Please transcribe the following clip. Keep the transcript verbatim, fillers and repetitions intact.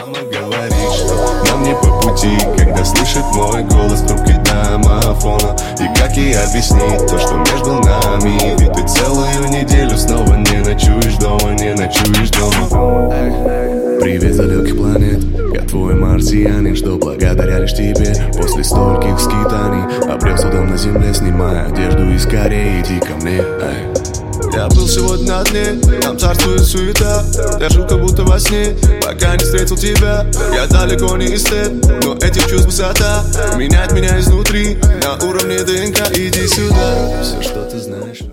Мама говорит, что нам не по пути, когда слышит мой голос в трубке домофона. И как ей объяснить то, что между нами? Ведь ты целую неделю снова не ночуешь дома, не ночуешь дома. Привет, далеких планет, я твой марсианин, что благодаря лишь тебе после стольких скитаний обрел судом на земле, снимая одежду и скорее иди ко мне. Эй. Я был сегодня на дне, там царствует суета. Я жил как будто во сне, пока не встретил тебя. Я далеко не эстет, но этих чувств высота меняет меня изнутри, на уровне ДНК, иди сюда. Все, что ты знаешь.